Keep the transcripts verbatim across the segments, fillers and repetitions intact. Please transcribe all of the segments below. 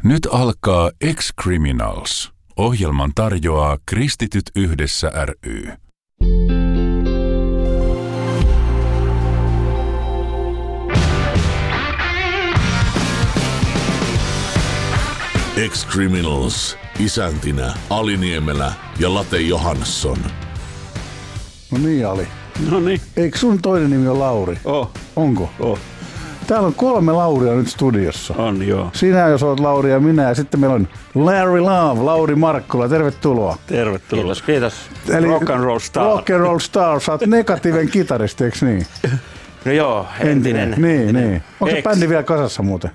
Nyt alkaa Ex-Criminals. Ohjelman tarjoaa Kristityt yhdessä ry. Ex-Criminals. Isäntinä Ali Niemelä ja Late Johansson. No niin, Ali. No niin. Eikö sun toinen nimi ole Lauri? Oh. Onko? Oh. Täällä on kolme Lauria nyt studiossa. On, joo. Sinä jos olet Lauri ja minä, ja sitten meillä on Larry Love, Lauri Markkula. Tervetuloa. Tervetuloa. Kiitos, kiitos. Eli rock and roll star. Rock and roll star. Sä oot negatiivinen kitaristi, eikö niin? No joo, entinen. entinen. Niin, entinen. niin. Onko se Ex. bändi vielä kasassa muuten?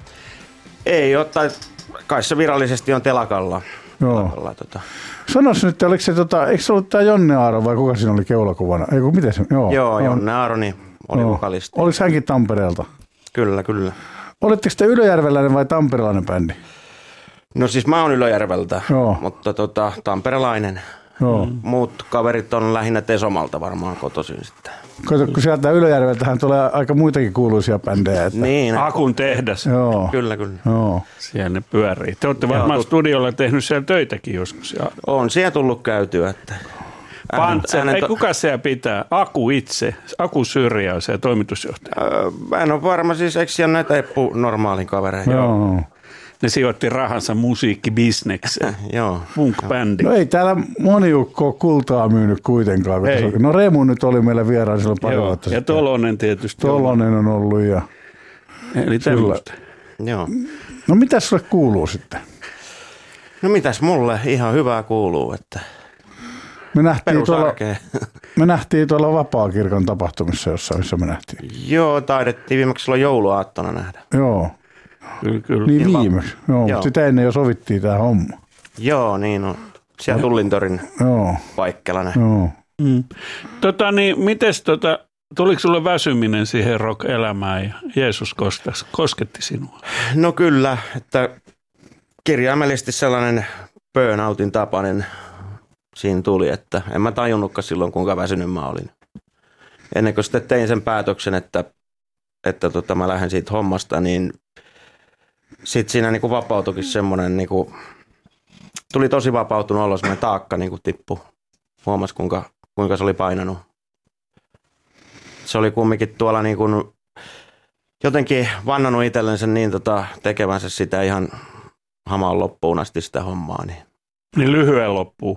Ei ole, tai kai se virallisesti on telakalla. Joo. telakalla tota. Sanois nyt, oliko se, tota, eikö se ollut tää Jonne Aaro vai kuka siinä oli keulakuvana? Eiku, miten se? Joo, Joo, on. Jonne Aaroni oli Joo. vokalisti. Oliko hänkin Tampereelta? Kyllä, kyllä. Olitteko te ylöjärveläinen vai tamperelainen bändi? No siis mä oon Ylöjärveltä, Joo. mutta tota, tamperelainen. Joo. Muut kaverit on lähinnä Tesomalta varmaan kotoisin sitten. Kato, kun sieltä Ylöjärveltähän tulee aika muitakin kuuluisia bändejä. Että... Niin, Akun tehdas. Joo. kyllä, kyllä. Joo. Siellä ne pyörii. Te olette varmaan Joo. studiolla tehnyt siellä töitäkin joskus. Ja On siellä tullut käytyä. Että Pantser, äänen- ei kuka siellä pitää? Aku itse. Aku Syrjä on se toimitusjohtaja. Öö, mä en ole varma, siis eikö siellä näitä Eppu normaalin kavereita? Joo. Ne sijoitti rahansa musiikkibisnekseen. Joo. Punk-bändi. No ei täällä moni ukko ole kultaa myynyt kuitenkaan. kun Ei. tässä- No Remu nyt oli meillä vieraan silloin pari Joo. vuotta Ja sitten. Tolonen tietysti. Tolonen on ollut. Ja... Eli tämmöistä. Joo. No mitäs sulle kuuluu sitten? No mitäs mulle ihan hyvää kuuluu, että Me nähtiin, tuolla, perusarkea. me nähtiin tuolla Vapaakirkon tapahtumissa jossain, missä me nähtiin. Joo, taidettiin viimeksi silloin jouluaattona nähdä. Joo, Kyllä, kyllä. niin Ilman- viimeksi. Joo, Joo. mutta sitä ennen jo sovittiin tämä homma. Joo, niin on. Siellä Tullintorin Joo, paikkalla ne. joo. Mm. Tota niin, mites tota, tuliko sulle väsyminen siihen rock-elämään ja Jeesus kostas, kosketti sinua? No kyllä, että kirjaimellisesti sellainen burnoutin tapainen siinä tuli, että en mä tajunnutkaan silloin, kuinka väsynyt mä olin. Ennen kuin sitten tein sen päätöksen, että, että tota, mä lähden siitä hommasta, niin sitten siinä niinku vapautuikin semmoinen, niinku, tuli tosi vapautunut olo, semmoinen taakka niinku tippui. Huomasi, kuinka, kuinka se oli painanut. Se oli kumminkin tuolla niinku, jotenkin vannonut itsellensä niin tota, tekevänsä sitä ihan hamaan loppuun asti sitä hommaa. Niin. Niin lyhyen loppuu.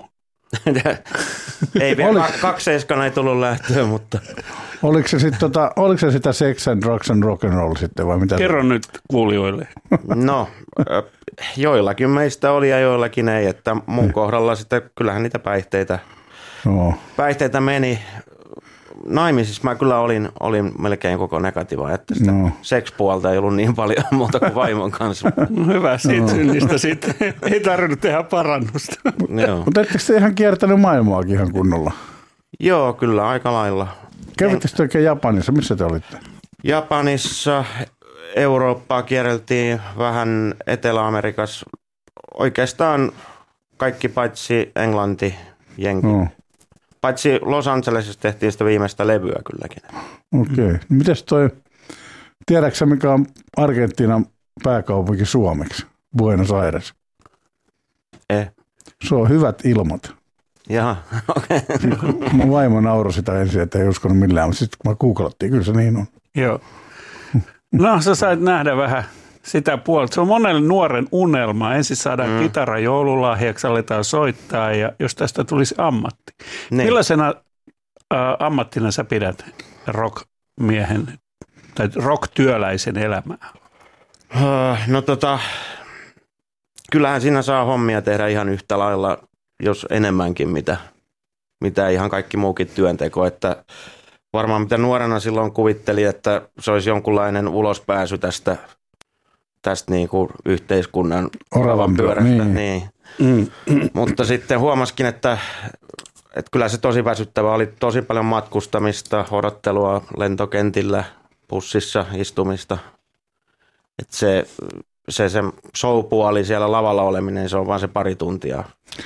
ei vielä, Oli- ka- kaksi seiskana ei tullut lähtöä, mutta Oliko se, sit, tota, oliko se sitä sex and drugs and rock and roll sitten vai mitä? Kerro nyt kuulijoille. no, ö, joillakin meistä oli ja joillakin ei, että mun kohdalla sitten kyllähän niitä päihteitä, Joo. päihteitä meni. Naimisissa mä kyllä olin, olin melkein koko negatiiva, että sitä No. seksipuolta ei ollut niin paljon muuta kuin vaimon kanssa. No hyvä, siitä synnistä sitten. Ei tarvinnut tehdä parannusta. Joo. Mutta ettekö te ihan kiertänyt maailmaakin ihan kunnolla? Joo, kyllä aika lailla. Kävittekö te oikein Japanissa? Missä te olitte? Japanissa, Eurooppaa kierreltiin, vähän Etelä-Amerikassa. Oikeastaan kaikki paitsi Englanti, Jenki. Joo. Paitsi Los Angelesissa tehtiin sitä viimeistä levyä kylläkin. Okei. Okay. Mites toi, tiedätkö sä mikä on Argentiinan pääkaupunki suomeksi? Buenos Aires. Eh. Se on hyvät ilmat. Jaha, okei. Okay. Mun vaimo nauroi sitä ensin, että ei uskonut millään, mutta sitten kun mä googlattiin, kyllä se niin on. Joo. No sä sait nähdä vähän sitä puolta. Se on monelle nuoren unelma. Ensin saadaan mm. kitara joululahjaksi, aletaan soittaa ja jos tästä tulisi ammatti. Niin. Millaisena äh, ammattina sä pidät rock-miehen tai rock-työläisen elämää? No tota, kyllähän siinä saa hommia tehdä ihan yhtä lailla, jos enemmänkin, mitä, mitä ihan kaikki muukin työnteko. Että varmaan mitä nuorena silloin kuvitteli, että se olisi jonkunlainen ulospääsy tästä, tästä niin kuin yhteiskunnan oravan pyörästä. niin. Niin. Mm. Mutta sitten huomaskin, että, että kyllä se tosi väsyttävä oli tosi paljon matkustamista, odottelua lentokentillä, bussissa istumista. Että se, se, se showpuoli siellä lavalla oleminen, se on vaan se pari tuntia.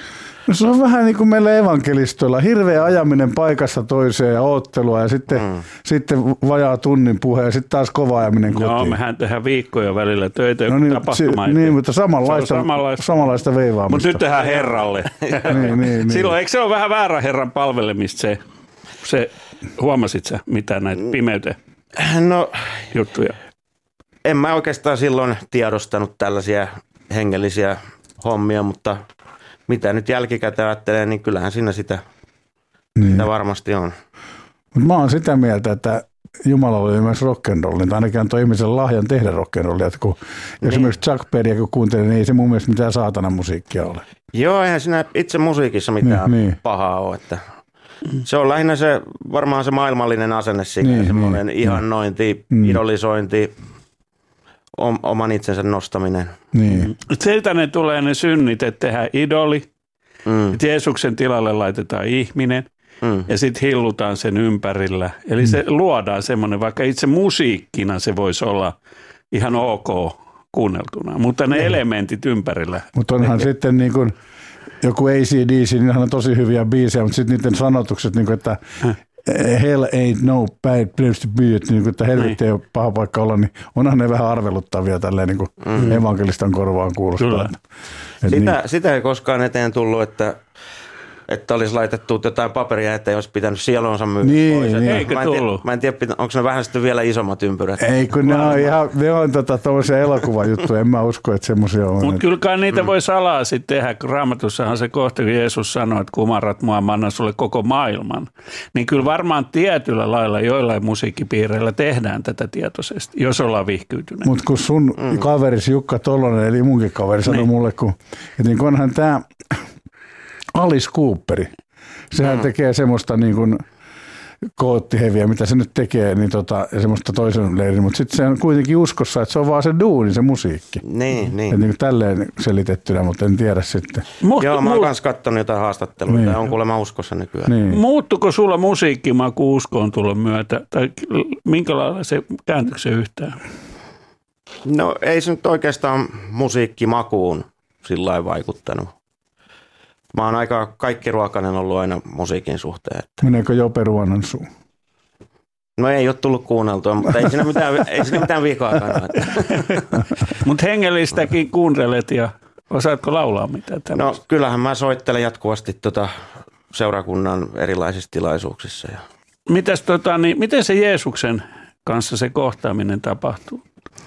No se on vähän niin kuin meillä evankelistoilla. Hirveä ajaminen paikasta toiseen ja oottelua ja sitten, mm. sitten vajaa tunnin puhe ja sitten taas kova ajaminen kotiin. No mehän tehdään viikkoja välillä töitä no niin, tapahtumaan. Niin, mutta samanlaista, samanlaista. samanlaista veivaamista. Mutta nyt tehdään herralle. niin, niin, Silloin niin. eikö se ole vähän väärä herran palvelemista se, se huomasit sä mitä näitä pimeyteen no, juttuja? En mä oikeastaan silloin tiedostanut tällaisia hengellisiä hommia, mutta mitä nyt jälkikäteen ajattelee, niin kyllähän siinä sitä, niin. sitä varmasti on. Mut mä oon sitä mieltä, että Jumala oli myös rock'n'roll, niin ainakin antoi ihmisen lahjan tehdä rock'n'rollia. Kun niin. Esimerkiksi Chuck Berryä kun kuuntelin, niin ei se mun mielestä mitään saatana musiikkia ole. Joo, eihän siinä itse musiikissa mitään niin, niin. pahaa ole. Että se on lähinnä se, varmaan se maailmallinen asenne siinä, niin, semmoinen niin, ihannointi, niin. idolisointi, oman itsensä nostaminen. Niin. Sieltä ne tulee ne synnit, että tehdään idoli, mm. että Jeesuksen tilalle laitetaan ihminen mm. ja sitten hillutaan sen ympärillä. Eli mm. se luodaan semmoinen, vaikka itse musiikkina se voisi olla ihan ok kuunneltuna, mutta ne niin. elementit ympärillä. Mutta onhan tekee. Sitten niin kuin joku A C D C, niin on tosi hyviä biisejä, mutta sitten niiden sanotukset, niin kuin, että hell ain't no bad place to be, että, niin kuin, että helvetti ei ole paha paikka olla, niin onhan ne vähän arveluttavia tälleen niin kuin mm. evankelistan korvaan kuulostaa. Että, että sitä, niin. sitä ei koskaan eteen tullut, että, että olisi laitettu jotain paperia, että ei olisi pitänyt sielunsa myydä niin, pois. Niin. Eikö mä, en tullut? tiedä, mä en tiedä, onko ne vähän sitten vielä isommat ympyrät. Ei, kun ne on ihan, ne on tota, tommosia elokuvajuttuja, en mä usko, että semmoisia on. Mutta kyllä kai niitä mm. voi salaa sitten tehdä, kun Raamatussahan se kohta, kun Jeesus sanoi, että kumarrat mua, mä annan sulle koko maailman. Niin kyllä varmaan tietyllä lailla joillain musiikkipiireillä tehdään tätä tietoisesti, jos ollaan vihkyytyneet. Mutta kun sun mm. kaverisi Jukka Tollonen, eli munkin kaveri, sanoi niin. mulle, kun, että niin onhan tämä Alice Cooperi, sehän mm. tekee semmoista niin kuin koottiheviä, mitä se nyt tekee, niin tota, semmoista toisen leirin, mutta sitten se on kuitenkin uskossa, että se on vaan se duuni, se musiikki. Niin, niin. Että niin kuin tälleen selitettynä, mutta en tiedä sitten. Muut, Joo, mä oon muut, kanssa katsonut jotain haastatteluita, niin. on kuulemma uskossa nykyään. Niin. Muuttuko sulla musiikkimaku uskoon tulon myötä, tai minkälailla se kääntyykö se yhtään? No ei se nyt oikeastaan musiikkimakuun sillä lailla vaikuttanut. Mä oon aika kaikkiruokainen ollut aina musiikin suhteen. Että. Meneekö Jope Ruonan suu? No ei ole tullut kuunneltua, mutta ei siinä mitään, ei siinä mitään vikaa kannata. Mutta hengellistäkin kuuntelet ja osaatko laulaa mitään tämmöistä? No kyllähän mä soittelen jatkuvasti tota seurakunnan erilaisissa tilaisuuksissa. Ja. Mitäs, tota, niin, miten se Jeesuksen kanssa se kohtaaminen tapahtuu?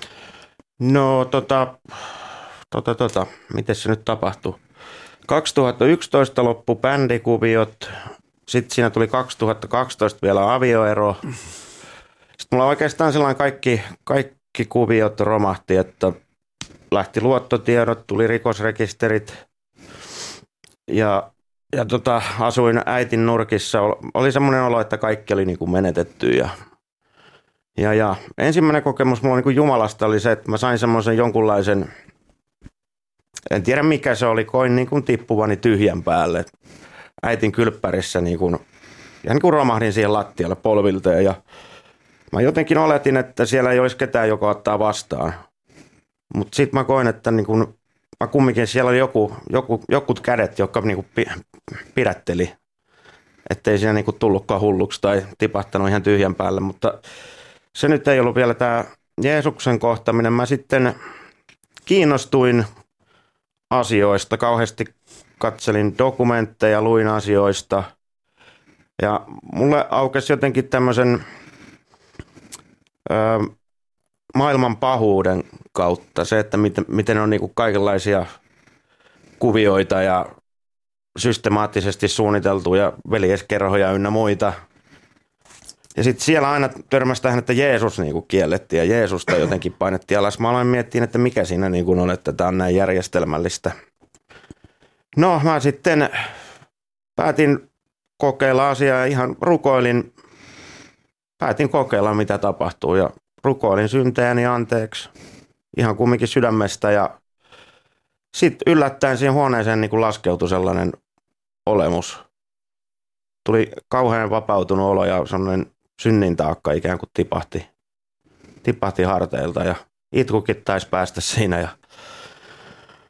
No tota, tota, tota, miten se nyt tapahtuu? kaksituhattayksitoista loppu bändikuviot, sitten siinä tuli kaksituhattakaksitoista vielä avioero. Sitten mulla oikeastaan sellainen kaikki, kaikki kuviot romahti, että lähti luottotiedot, tuli rikosrekisterit ja, ja tota, asuin äitin nurkissa. Oli semmoinen olo, että kaikki oli niin kuin menetetty ja, ja, ja ensimmäinen kokemus mulla niin kuin Jumalasta oli se, että mä sain semmoisen jonkunlaisen, en tiedä mikä se oli, koin niin kuin tippuvani tyhjän päälle. Äitin kylppärissä niin kuin, ja niin kuin romahdin siihen lattialle polvilteen ja mä jotenkin oletin, että siellä ei olisi ketään, joka ottaa vastaan. Mutta sitten mä koin, että niin kuin, mä kumminkin siellä oli joku, joku, jokut kädet, jotka niin kuin pidätteli. Ettei siinä niin kuin tullutkaan hulluksi tai tipahtanut ihan tyhjän päälle. Mutta se nyt ei ollut vielä tämä Jeesuksen kohtaminen. Mä sitten kiinnostuin asioista. Kauheasti katselin dokumentteja, luin asioista. Ja mulle aukesi jotenkin tämmöisen ö, maailman pahuuden kautta se, että miten, miten on niinku kaikenlaisia kuvioita ja systemaattisesti suunniteltuja veljeskerhoja ynnä muita. Ja sitten siellä aina törmäsi tähän, että Jeesus niinku kiellettiin ja Jeesusta jotenkin painettiin alas. Mä aloin miettiä, että mikä siinä niinku on, että tämä on näin järjestelmällistä. No mä sitten päätin kokeilla asiaa ja ihan rukoilin, päätin kokeilla mitä tapahtuu ja rukoilin syntejäni anteeksi ihan kumminkin sydämestä ja sitten yllättäen siihen huoneeseen niin kuin laskeutui sellainen olemus. Tuli kauhean vapautunut olo ja sellainen synnin taakka ikään kuin tipahti, tipahti harteilta ja itkukin taisi päästä siinä ja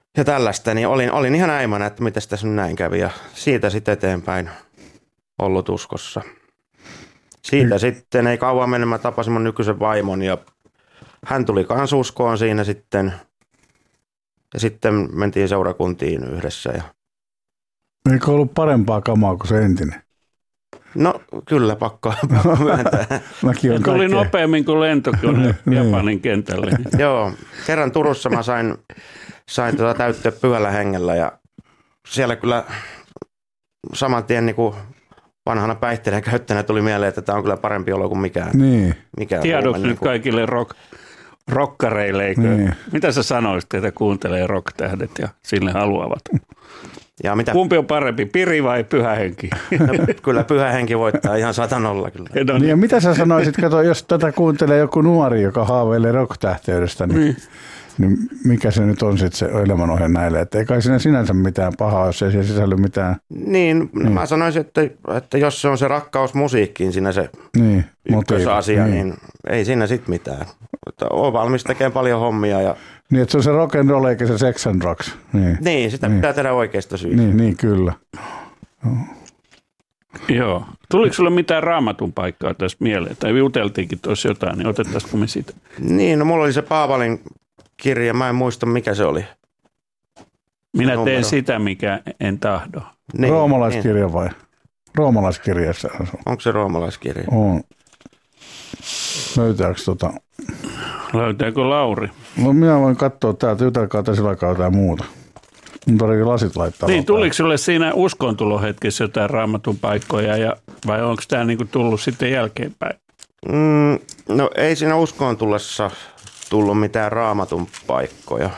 ja tällaista, niin olin, olin ihan äimänä, että miten tässä nyt näin kävi ja siitä sitten eteenpäin ollut uskossa. Siitä mm. sitten ei kauan mennä, mä tapasin mun nykyisen vaimon ja hän tuli kans uskoon siinä sitten ja sitten mentiin seurakuntiin yhdessä. Ja... Eikö ollut parempaa kamaa kuin se entinen? No kyllä, pakko, pakko myöntää. Mäkin tuli nopeammin kuin lentokone Japanin kentälle. Joo, kerran Turussa mä sain, sain tuota täyttöä pyhällä hengellä ja siellä kyllä saman tien niin kuin vanhana päihteiden käyttäjänä tuli mieleen, että tämä on kyllä parempi olo kuin mikään. Niin. mikään Tiedoksi nyt niin kuin... kaikille rock, rokkareille, eikö? Niin. Mitä sä sanoisit, että kuuntelee rock-tähdet ja sille haluavat? Ja mitä... Kumpi on parempi, Piri vai Pyhä Henki? No, kyllä Pyhä Henki voittaa ihan satanolla kyllä. No niin. Ja mitä sä sanoisit, kato, jos tätä kuuntelee joku nuori, joka haaveilee rock-tähteydestä, niin, mm. niin mikä se nyt on sitten se elämänohje näille? Että ei kai siinä sinänsä mitään pahaa, jos ei siellä sisälly mitään. Niin, niin. Mä sanoisin, että, että jos se on se rakkaus musiikkiin siinä se niin, ykkösasia, niin. niin ei siinä sitten mitään. Olen valmis tekemään paljon hommia ja... Niin, että se on se rock and roll eikä se sex and drugs. Niin, niin sitä niin. pitää tehdä oikeasta syystä. Niin, niin kyllä. Joo. Joo. Tuliko sulle mitään Raamatun paikkaa tästä mieleen? Tai juteltiinkin tuossa jotain, niin otettaisiko me siitä? Niin, no mulla oli se Paavalin kirja, mä en muista mikä se oli. Minä teen numero. Sitä, mikä en tahdo. Niin, roomalaiskirja niin. vai? Roomalaiskirjassa on. Onko se roomalaiskirja? On. Löytääkö tota... Löytääkö Lauri? No minä voin katsoa täältä, jutelkaa tässä sillä jotain muuta. Mun tarvitsee lasit laittaa. Niin, tuliko sulle siinä uskontulohetkessä jotain Raamatun paikkoja ja, vai onko tämä niinku tullut sitten jälkeenpäin? Mm, no ei siinä uskontulossa tullut mitään Raamatun paikkoja.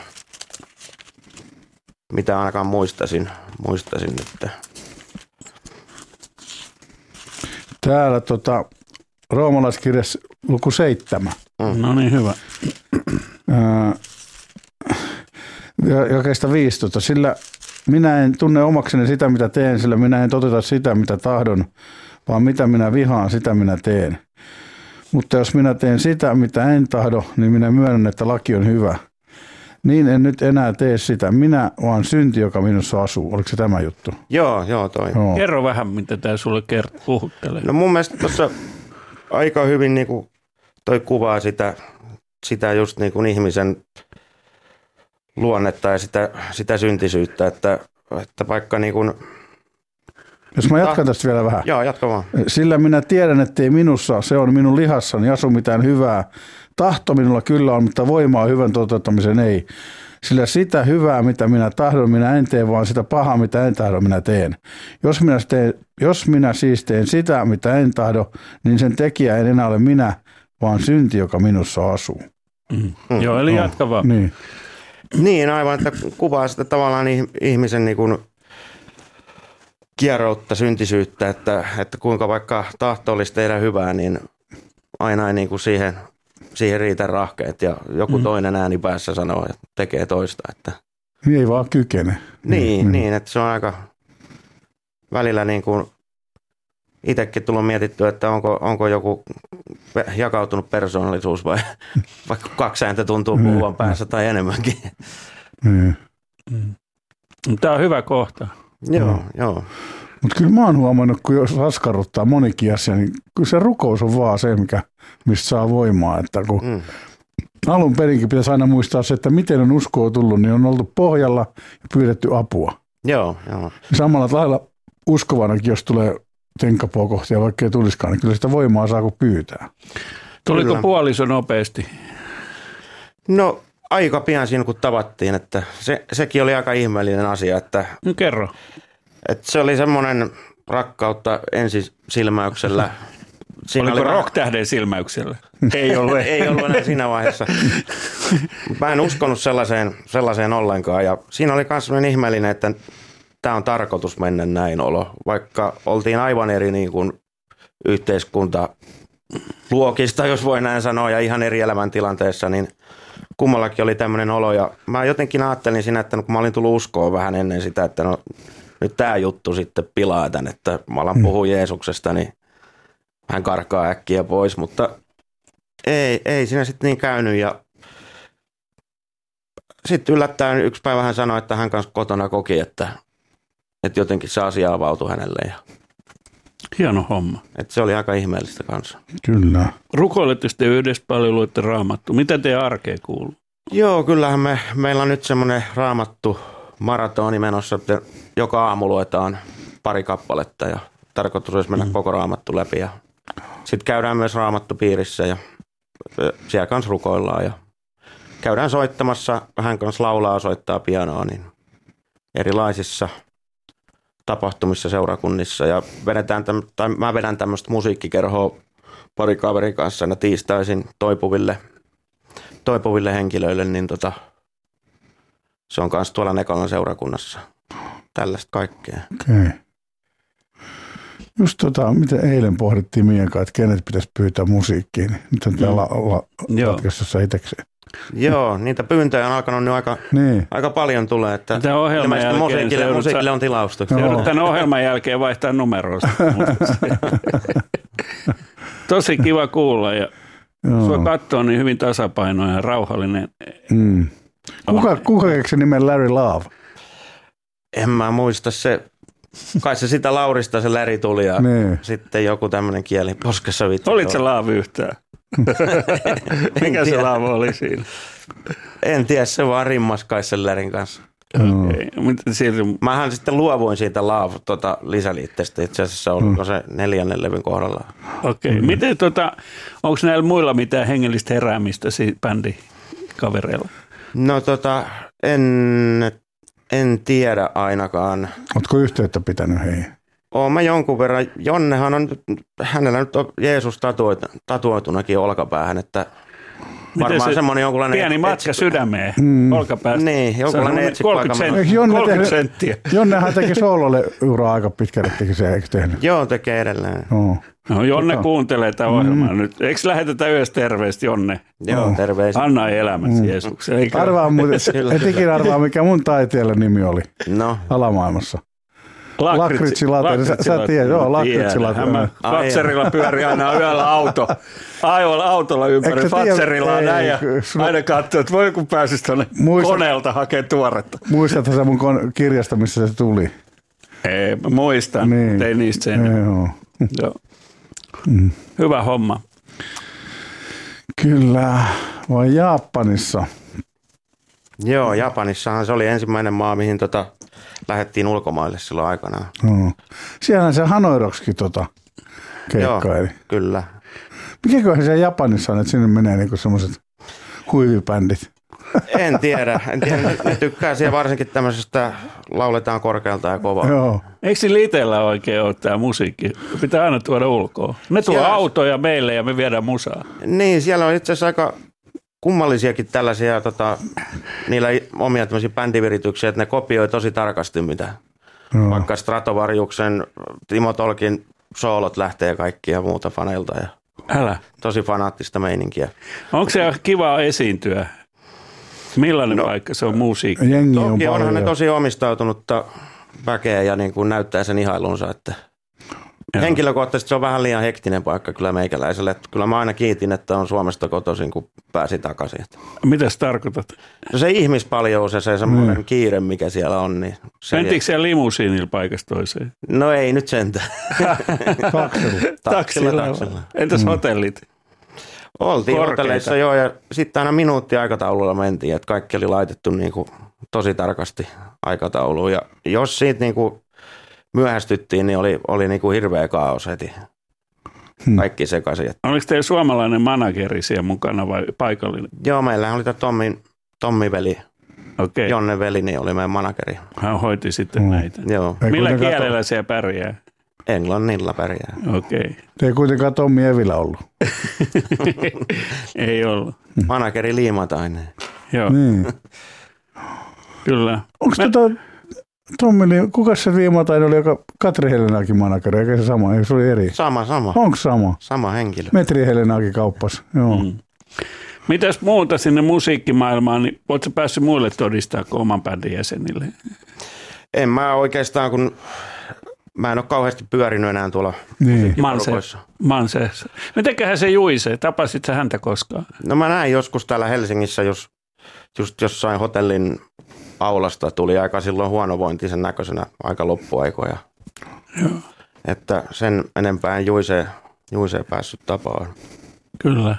Mitä ainakaan muistaisin, muistaisin nyt. Täällä tota, roomalaiskirjassa luku seitsemän. Mm. No niin, hyvä. Jakeesta viisitoista. Sillä minä en tunne omakseni sitä, mitä teen, sillä minä en toteuta sitä, mitä tahdon, vaan mitä minä vihaan, sitä minä teen. Mutta jos minä teen sitä, mitä en tahdo, niin minä myönnän, että laki on hyvä. Niin en nyt enää tee sitä. Minä, vaan synti, joka minussa asuu. Oliko se tämä juttu? Joo, joo toi. Joo. Kerro vähän, mitä tämä sulle kert- puhuttelee. No mun mielestä tuossa aika hyvin niin kuin toi kuvaa sitä, sitä just niin kuin ihmisen luonnetta ja sitä, sitä syntisyyttä, että, että vaikka niin kuin... Jos mä jatkan tästä vielä vähän. Joo, jatka vaan. Sillä minä tiedän, ettei minussa, se on minun lihassani, asu mitään hyvää. Tahto minulla kyllä on, mutta voimaa hyvän toteuttamisen ei. Sillä sitä hyvää, mitä minä tahdon, minä en tee, vaan sitä pahaa, mitä en tahdo, minä teen. Jos minä, teen, jos minä siis teen sitä, mitä en tahdo, niin sen tekijä ei enää ole minä, vaan synti, joka minussa asuu. Mm. Mm. Joo, eli jatka vaan. Niin. Niin, aivan, että kuvaa sitä tavallaan ihmisen niin kuin kieroutta, syntisyyttä, että, että kuinka vaikka tahto olisi tehdä hyvää, niin aina ei niin kuin siihen, siihen riitä rahkeet ja joku mm. toinen ääni päässä sanoo ja tekee toista. Että. Niin ei vaan kykene. Niin, mm. niin, että se on aika välillä niin kuin itsekin tullut mietittyä, että onko, onko joku jakautunut persoonallisuus vai vaikka kaksi ääntä tuntuu puhuvan päässä tai enemmänkin. Mm. Mm. Tämä on hyvä kohta. Joo, no. joo. Mutta kyllä mä oon huomannut, kun jos askarruttaa monikin asia, niin kyllä se rukous on vaan se, mikä, mistä saa voimaa. Että kun mm. alun perinkin pitäisi aina muistaa se, että miten on uskoa tullut, niin on oltu pohjalla ja pyydetty apua. Joo, joo. Samalla lailla uskovanakin, jos tulee tenkkapua kohti ja vaikka ei tulisikaan, niin kyllä sitä voimaa saa kun pyytää. Tuliko kyllä. puoliso nopeasti? No aika pian siinä kun tavattiin, että se, sekin oli aika ihmeellinen asia. Että, no kerro. Että se oli semmoinen rakkautta ensisilmäyksellä. Siinä oliko oli rock-tähden vähän... silmäyksellä? Ei ollut. Ei ollut enää siinä vaiheessa. Mä en uskonut sellaiseen, sellaiseen ollenkaan. Ja siinä oli myös sellainen ihmeellinen, että tämä on tarkoitus mennä näin olo. Vaikka oltiin aivan eri niin kuin yhteiskuntaluokista, jos voi näin sanoa, ja ihan eri elämäntilanteessa, niin kummallakin oli tämmöinen olo. Ja mä jotenkin ajattelin siinä, että kun mä olin tullut uskoon vähän ennen sitä, että no nyt tämä juttu sitten pilaa tän, että mä alan puhua Jeesuksesta, niin hän karkaa äkkiä pois, mutta ei, ei siinä sitten niin käynyt. Ja sitten yllättäen yksi päivä hän sanoi, että hän kanssa kotona koki, että, että jotenkin se asia avautui hänelle. Ja, hieno homma. että se oli aika ihmeellistä kanssa. Kyllä. Rukoilette sitten yhdessä paljon, luette Raamattua. Mitä teidän arkeen kuuluu? Joo, kyllähän me, meillä on nyt semmoinen Raamattu maratoni menossa, että joka aamu luetaan pari kappaletta ja tarkoitus olisi mennä mm. koko Raamattu läpi. Ja sitten käydään myös Raamattupiirissä ja siellä kanssa rukoillaan ja käydään soittamassa, hän kanssa laulaa, soittaa pianoa, niin erilaisissa tapahtumissa, seurakunnissa ja vedetään täm, tai mä vedän tämmöistä musiikkikerhoa pari kaverin kanssa aina tiistaisin toipuville, toipuville henkilöille, niin tota, se on kanssa tuolla Nekolan seurakunnassa. Tällaista kaikkea. Okei. Okay. Just tota, mitä eilen pohdittiin meidän kanssa, että kenet pitäisi pyytää musiikkiin. Nyt on täällä olla ratkaisussa itsekseen. Joo, niitä pyyntöjä on alkanut nyt aika, niin. aika paljon tulee, että ilmeisesti musiikille, musiikille on tilausta. Se joudut tämän ohjelman jälkeen vaihtaa numeroista. Tosi kiva kuulla ja joo. Sua katsoo niin hyvin tasapainoinen ja rauhallinen. Mm. Kuka, kuka keksi nimen Larry Love? En mä muista se. Kai se sitä Laurista se Läri tuli ja niin. Sitten joku tämmöinen kieli poskessa vitsi. Olit se Laavi yhtään? Mikä se Laavi oli siinä? En tiedä, se vaan rimmas kai sen Lärin kanssa. Okay. Mähän sitten luovuin siitä Laav tota, lisäliitteestä itse asiassa, oliko mm. se neljännen levyn kohdalla. Okei, okay. mm. Miten tota, onko näillä muilla mitään hengellistä heräämistä siitä bändikavereilla? No tota, en... En tiedä ainakaan. Ootko yhteyttä pitänyt heihin? Oon mä jonkun verran. Jonnehan on, hänellä nyt on Jeesus tatuoitunakin olkapäähän, että varmaan se semmoinen jonkunlainen... Pieni matka etsi... sydämeen mm. olkapäästä. Niin, jonkunlainen etsipaikka. kolmekymmentä senttiä. Jonnehan teki soololle uraa aika pitkälle, teki se, eikö tehnyt? Joo, tekee edelleen. Oh. No, Jonne tota. Kuuntelee tämän ohjelmaa mm. nyt. Eikö lähetetä yhdessä terveistä, Jonne? Joo, oh. terveistä. Anna elämäsi mm. Jeesuksen. Arvaa muuten, et ikinä arvaa, mikä mun taiteilijan nimi oli no. alamaailmassa. Lakritsi Latte. Sä, sä tiedät, joo, lakritsi Latte. Fatserilla pyörii aina yöllä auto. Aivan autolla ympäri. Fatserilla on näin ja aina katsoo, että voi kun pääsisi tuonne koneelta hakemaan tuoretta. Muistatko sä mun kirjasta, missä se tuli? Ei, mä muistan. Niin. Tein niistä sen. Joo. Joo. Mm. Hyvä homma. Kyllä. Vai Japanissa? Joo, Japanissahan se oli ensimmäinen maa, mihin tota, lähdettiin ulkomaille silloin aikanaan. No. Siellähän se Hanoi Rockskin tota keikkaili. Joo, kyllä. Mikäköhän se Japanissa on, että sinne menee niinku semmoiset huivibändit? En tiedä. En tiedä. Ne tykkää siellä varsinkin tämmöisestä lauletaan korkealta ja kovaa. Joo. Eikö sillä itsellä oikein ole tämä musiikki? Pitää aina tuoda ulkoa. Ne tuo siellä... autoja meille ja me viedään musaa. Niin, siellä on itse asiassa aika kummallisiakin tällaisia, tota, niillä omia tämmöisiä bändivirityksiä, että ne kopioi tosi tarkasti mitä. Joo. Vaikka Stratovariuksen, Timo Tolkin soolot lähtee kaikki ja muuta faneilta. Ja älä. Tosi fanaattista meininkiä. Onko se kiva esiintyä? Millainen no, paikka se on musiikki? Jengi on toki onhan paljon. ne tosi omistautunutta väkeä ja niin kuin näyttää sen ihailunsa, että joo. Henkilökohtaisesti se on vähän liian hektinen paikka kyllä meikäläiselle. Että kyllä mä aina kiitin, että on Suomesta kotoisin, kun pääsi takaisin. Mitä sä tarkoitat? No se ihmispaljous ja se semmoinen mm. kiire, mikä siellä on. Niin mentikö siellä limusiinilla paikasta toiseen? No ei nyt sentään. Taksilla. taksilla, taksilla. Entäs mm. hotellit? Oltiin korkeita. Hotelleissa joo, ja sitten aina minuutti aikataululla mentiin, että kaikki oli laitettu niin kuin tosi tarkasti aikatauluun. Ja jos siitä niin kuin myöhästyttiin, niin oli, oli niin kuin hirveä kaos heti. Hmm. Kaikki sekaisin. Oliko teillä suomalainen manageri siellä mukana vai paikallinen? Joo, meillähän oli tämä Tommi, Tommi veli, okay. Jonne veli, niin oli meidän manageri. Hän hoiti sitten hmm. näitä. Joo. Millä kielellä to... siellä pärjää? Englannilla pärjää. Okei. Okay. Ei kuitenkaan Tommi Evilä ollut. Ei ollut. Manageri Liimatainen. Joo. Niin. Kyllä. Onko Mä... tota Tommi, kuka se Liimatainen oli, joka Katri Helenakin manageri, eikä se sama, eikö se oli eri? Sama, sama. Onko sama? Sama henkilö. Metri Helenakin kauppasi, joo. Mm. Mitäs muuta sinne musiikkimaailmaan, niin ootko päässyt muille todistaa kuin oman bändin jäsenille? En mä oikeastaan, kun mä en ole kauheasti pyörinyt enää tuolla niin. musiikkiporukoissa. Manse. Mitenköhän se Juise? Tapasit sä häntä koskaan? No mä näin joskus täällä Helsingissä, jos just jossain hotellin aulasta tuli aika silloin huonovointisen näköisenä aika loppuaikoja. Joo. Että sen enempää en juiseen, juiseen päässyt tapaan. Kyllä.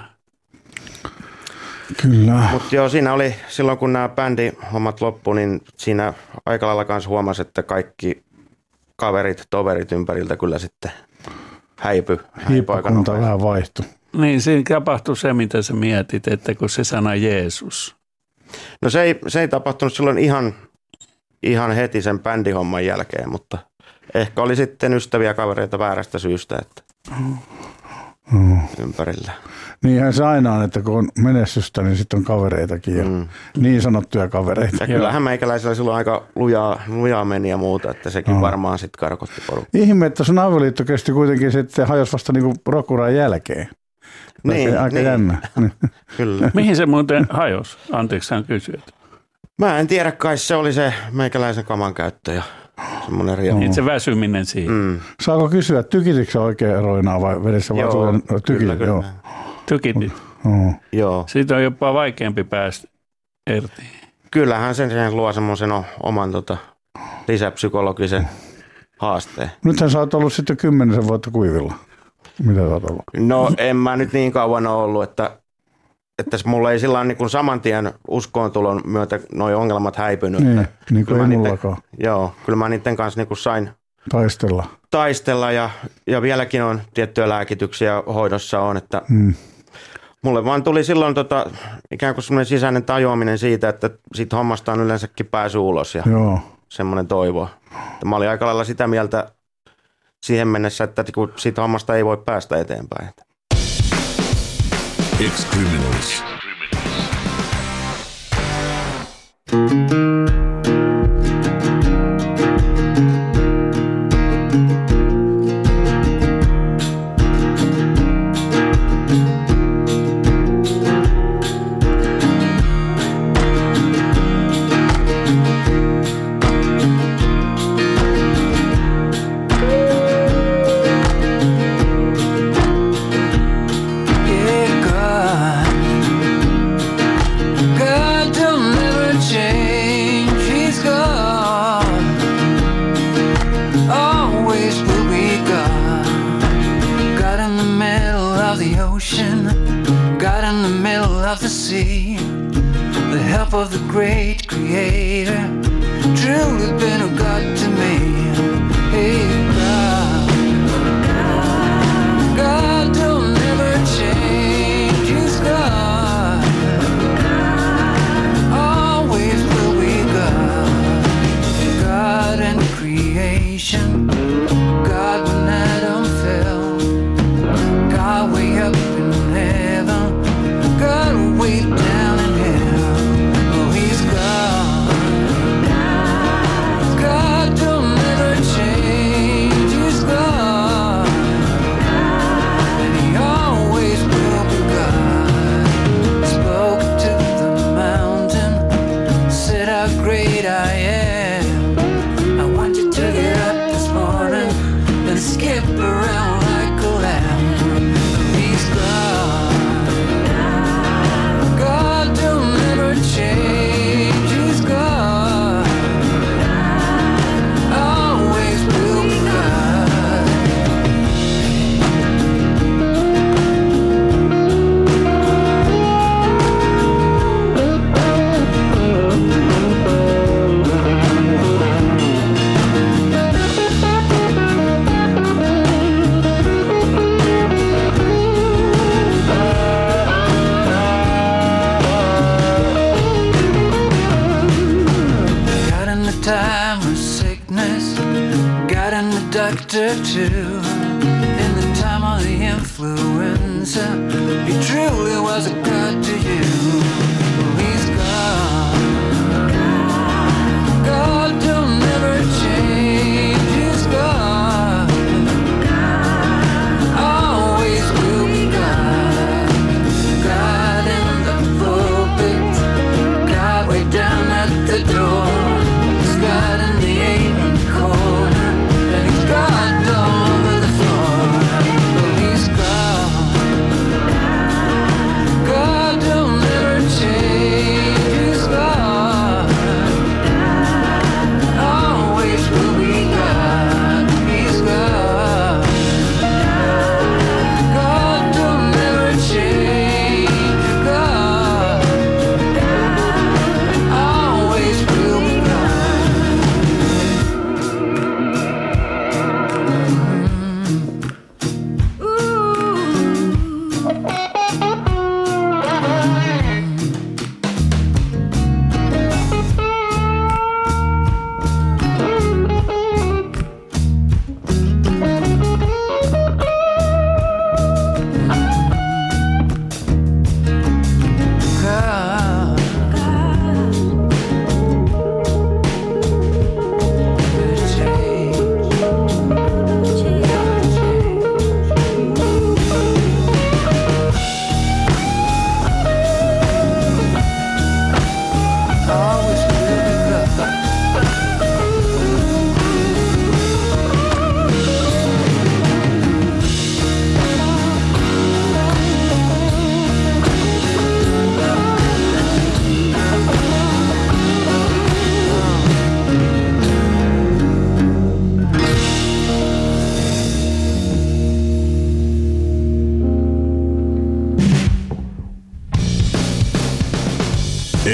Kyllä. Mutta joo, siinä oli silloin kun nämä bändihommat loppu, niin siinä aika lailla kanssa huomasi, että kaikki kaverit, toverit ympäriltä kyllä sitten häipy. Hiippakunta vähän vaihtui. Niin, siinä tapahtui se, mitä sä mietit, että kun se sana Jeesus. No se ei, se ei tapahtunut silloin ihan, ihan heti sen bändihomman jälkeen, mutta ehkä oli sitten ystäviä kavereita väärästä syystä, että Mm. ympärillä. Niinhän se aina on, että kun on menestystä, niin sitten on kavereitakin ja mm. niin sanottuja kavereita. Ja kyllähän meikäläisellä silloin aika lujaa, lujaa meni ja muuta, että sekin no. varmaan sitten karkotti porukkaa. Ihme, että sun avioliitto kesti kuitenkin sitten hajosi vasta niinku rock-uran jälkeen. Niin, aika niin. jännä. Kyllä. Mihin se muuten hajosi? Anteeksi, hän kysyy. Mä en tiedä, kai se oli se meikäläisen kaman käyttö ja semmoinen riemu. Itse väsyminen siihen. Mm. Saako kysyä, tykitikö sä oikein roinaa vai vedessä vai tulee tykit? Kyllä, kyllä. Joo. Tykitit. Oh. Joo. Siitä on jopa vaikeampi päästä irti. Kyllähän sen, sen luo semmoisen oman tota, lisäpsykologisen haasteen. Nythän sä oot ollut sitten kymmenisen vuotta kuivilla. Mitä sä oot ollut? No en mä nyt niin kauan ole ollut, että, että mulla ei sillä niin kuin saman tien uskoontulon myötä noi ongelmat häipynyt. Niin, niin kuin ei niiden, mullakaan. Joo, kyllä mä niiden kanssa niin kuin sain Taistella. taistella ja, ja vieläkin on tiettyjä lääkityksiä hoidossa on, että Hmm. mulle vaan tuli silloin tota, ikään kuin semmoinen sisäinen tajuaminen siitä, että siitä hommasta on yleensäkin pääsy ulos ja Joo. semmoinen toivo. Että mä olin aika lailla sitä mieltä siihen mennessä, että kun siitä hommasta ei voi päästä eteenpäin. Ex-Criminals.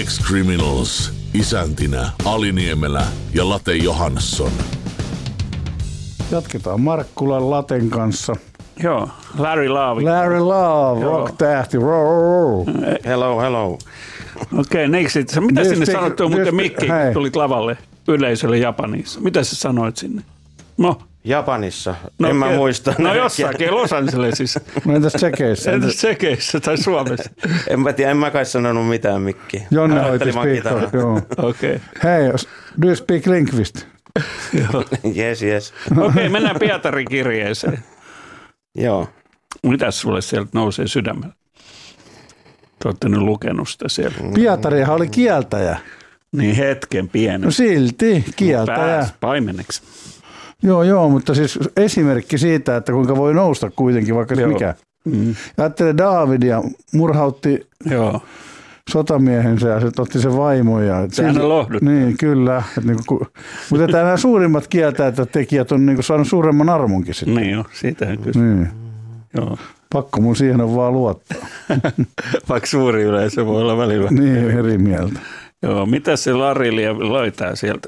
Ex-Criminals, isäntinä Ali Niemelä ja Late Johansson. Jatketaan Markkulan Laten kanssa. Joo, Larry Love. Larry Love, rock-tähti. Hello, hello. Okei, okay, mitä This sinne big- sanottu muuten this- Mikki, kun hei. tulit lavalle yleisölle Japanissa? Mitä sä sanoit sinne? No, Japanissa, no en mä ke- muista. No jossakin, Los Angelesissa. No entäs Tsekeissä? Entäs Tsekeissä tai Suomessa? En mä tiedä, en mä kai sanonut mitään, Mikki. Jonne Mä hoiti ajattelin vaan speaker, kitaraa. joo. Okei, Hei, do you speak Linkvist? Yes, yes. okei, okay, mennään Pietarin kirjeeseen. Joo. Mitäs sulle sieltä nousee sydämellä? Te olette nyt lukenut sitä siellä. Pietarihan oli kieltäjä. Niin hetken pieni. No silti kieltäjä. Pääs paimeneksi. Joo, joo, mutta siis esimerkki siitä, että kuinka voi nousta kuitenkin, vaikka se Joo. mikä. Mm. Ja ajattele Daavidia, murhautti Joo, sotamiehensä ja se otti sen vaimon. Ja sehän on lohduttaa. Niin, kyllä. Et niin kuin, mutta nämä suurimmat kieltäjät ja tekijät on niin kuin saanut suuremman armonkin sitten. Niin jo, siitähän kysyy. Niin. Joo. Pakko mun siihen on vaan luottaa. Vaikka suuri yleisö voi olla välillä. Niin, eri mieltä. Joo, mitä se Larry löytää sieltä?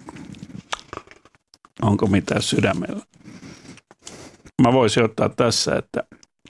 Onko mitään sydämellä? Mä voisin ottaa tässä, että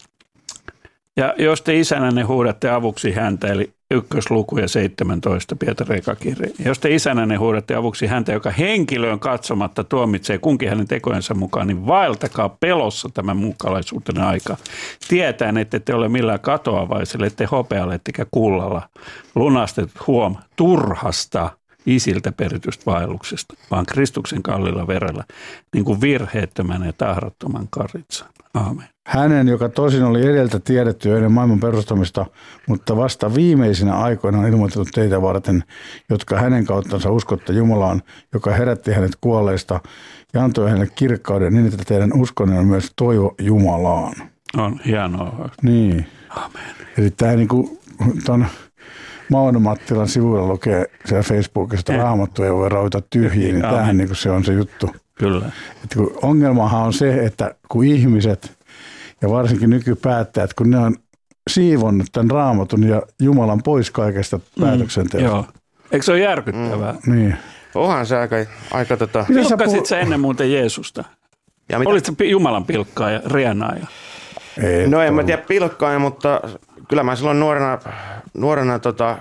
ja jos te isänänne huudatte avuksi häntä, eli ykkösluku ja seitsemäntoista Pietarin eka kirja. Jos te isänänne huudatte avuksi häntä, joka henkilöön katsomatta tuomitsee kunkin hänen tekojensa mukaan, niin vaeltakaa pelossa tämän muukalaisuutenne aika. Tietäen, että te ole millään katoavaiselle, ette hopealle, ettekä kullalla lunastetut huom turhasta isiltä peritystä vaelluksesta, vaan Kristuksen kallilla verellä, niin kuin virheettömän ja tahrattoman karitsan. Aamen. Hänen, joka tosin oli edeltä tiedetty jo ennen maailman perustamista, mutta vasta viimeisinä aikoina on ilmoitettu teitä varten, jotka hänen kauttansa uskotte Jumalaan, joka herätti hänet kuolleista ja antoi hänelle kirkkauden niin, että teidän uskonne on myös toivo Jumalaan. On hienoa. Niin. Aamen. Eli tämä niin kuin tuon Mauno Mattilan sivuilla lukee siellä Facebookissa, että raamattu ei voi rauta tyhjiin, niin tämähän niin kuin se on se juttu. Kyllä. Että kun ongelmahan on se, että kun ihmiset ja varsinkin nykypäättäjät, kun ne on siivonnut tämän raamatun ja Jumalan pois kaikesta päätöksenteosta. Joo. Eikö se ole järkyttävää? Mm. Niin. Onhan se aika, aika tota... Mitä sä Pilkkasit puhut- sä ennen muuten Jeesusta? Ja mitä? Olit sä Jumalan pilkkaaja, rienaaja? Ei, No en mä ollut. tiedä pilkkaan, mutta kyllä mä silloin nuorena, nuorena tota,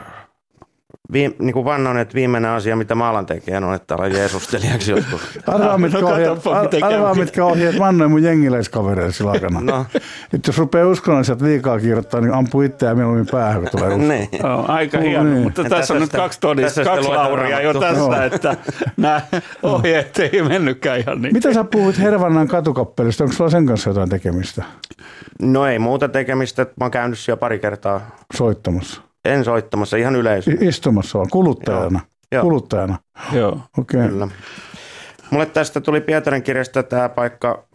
vii, niin kuin vannon, että viimeinen asia, mitä mä alan tekemään, on, että alan jeesustelijaksi joskus. Arvaa, mitkä No ohjeet, katsoppa, miten käy. arvaa, mitkä ohjeet mä annoin mun jengiläiskavereille sillä aikana. No. Että jos rupeaa uskonnolliset liikaa kirjoittaa, niin ampuu itseään mieluummin päähän, kun tulee usko. Niin. Oh, aika Niin. hieno, mutta Ja tässä tässä on nyt sitten- kaksi todista, tässä kaksi sitten luetaan lauria jo raamattua. tässä, että nämä ohjeet ei mennytkään ihan niin. Mitä sä puhuit Hervannan katukappelista? Onko sulla sen kanssa jotain tekemistä No ei muuta tekemistä, mä oon käynyt siellä pari kertaa. soittamassa? En soittamassa, ihan yleisö. I- Istumassa on, kuluttajana. Joo. Kuluttajana. Joo. Okei. Okay. Kyllä. Mulle tästä tuli Pietarin kirjasta tämä paikka,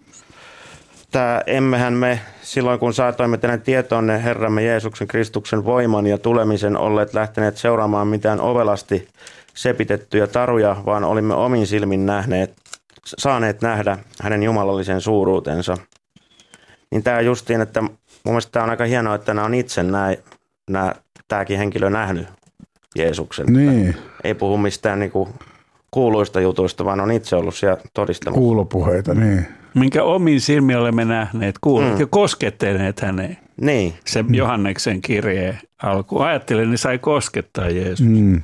tämä emmehän me silloin kun saatoimme teidän tietoonne Herramme Jeesuksen Kristuksen voiman ja tulemisen olleet lähteneet seuraamaan mitään ovelasti sepitettyjä taruja, vaan olimme omin silmin nähneet, saaneet nähdä hänen jumalallisen suuruutensa. Niin tämä justiin, että mun mielestä tämä on aika hienoa, että nämä on itse nämä, nämä, tämäkin henkilö nähnyt Jeesuksen. Niin, Ei puhu mistään niinku kuuluista jutuista, vaan on itse ollut siellä todistamassa. kuulopuheita, niin. Minkä omin silmin olemme nähneet, kuulleet mm. ja koskettaneet häneen. Niin, Se Johanneksen kirjeen alku. Ajattelin, niin sai koskettaa Jeesus. Mm.